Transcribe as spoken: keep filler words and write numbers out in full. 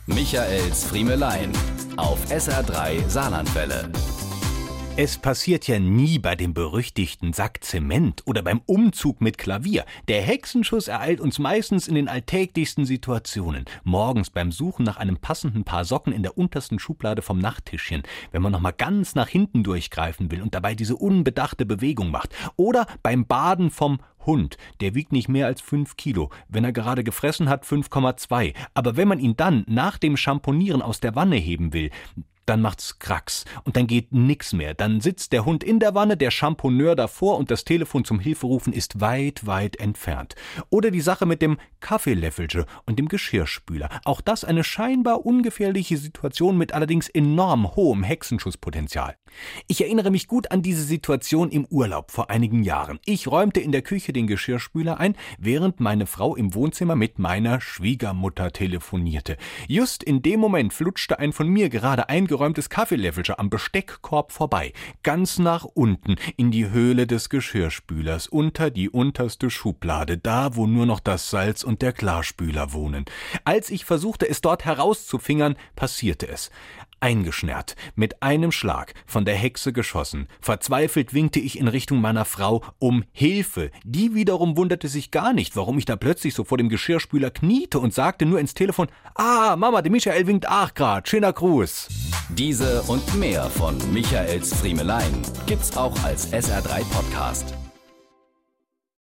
Michaels Friemelein auf S R drei Saarlandwelle. Es passiert ja nie bei dem berüchtigten Sack Zement oder beim Umzug mit Klavier. Der Hexenschuss ereilt uns meistens in den alltäglichsten Situationen. Morgens beim Suchen nach einem passenden Paar Socken in der untersten Schublade vom Nachttischchen, wenn man nochmal ganz nach hinten durchgreifen will und dabei diese unbedachte Bewegung macht. Oder beim Baden vom Hund, der wiegt nicht mehr als fünf Kilo, wenn er gerade gefressen hat fünf Komma zwei. Aber wenn man ihn dann nach dem Schamponieren aus der Wanne heben will, dann macht's Kracks und dann geht nix mehr. Dann sitzt der Hund in der Wanne, der Champoneur davor und das Telefon zum Hilferufen ist weit, weit entfernt. Oder die Sache mit dem Kaffeelöffelchen und dem Geschirrspüler. Auch das eine scheinbar ungefährliche Situation mit allerdings enorm hohem Hexenschusspotenzial. Ich erinnere mich gut an diese Situation im Urlaub vor einigen Jahren. Ich räumte in der Küche den Geschirrspüler ein, während meine Frau im Wohnzimmer mit meiner Schwiegermutter telefonierte. Just in dem Moment flutschte ein von mir gerade eingeräumtes Kaffeelöffelchen am Besteckkorb vorbei, ganz nach unten in die Höhle des Geschirrspülers, unter die unterste Schublade, da wo nur noch das Salz und der Klarspüler wohnen. Als ich versuchte, es dort herauszufingern, passierte es. Eingeschnärt, mit einem Schlag, von der Hexe geschossen. Verzweifelt winkte ich in Richtung meiner Frau um Hilfe. Die wiederum wunderte sich gar nicht, warum ich da plötzlich so vor dem Geschirrspüler kniete und sagte nur ins Telefon: »Ah, Mama, der Michael winkt auch grad. Schöner Gruß.« Diese und mehr von Michaels Friemelein gibt's auch als S R drei Podcast.